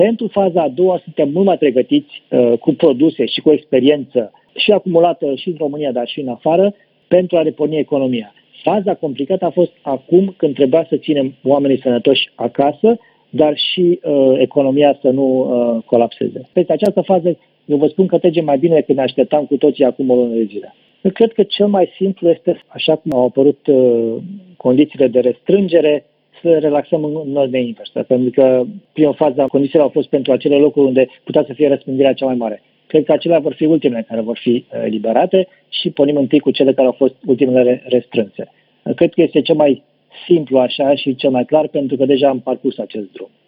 Pentru faza a doua suntem mult mai pregătiți cu produse și cu experiență și acumulată și în România, dar și în afară, pentru a reporni economia. Faza complicată a fost acum când trebuia să ținem oamenii sănătoși acasă, dar și economia să nu colapseze. Peste această fază, eu vă spun că trece mai bine decât ne așteptam cu toții acum o lună de zile. Eu cred că cel mai simplu este, așa cum au apărut condițiile de restrângere, să relaxăm în ordine inversă. Pentru că prima fază condițiile au fost pentru acele locuri unde putea să fie răspândirea cea mai mare. Cred că acelea vor fi ultimele care vor fi eliberate și pornim întâi cu cele care au fost ultimele restrânse. Cred că este cel mai simplu așa și cel mai clar pentru că deja am parcurs acest drum.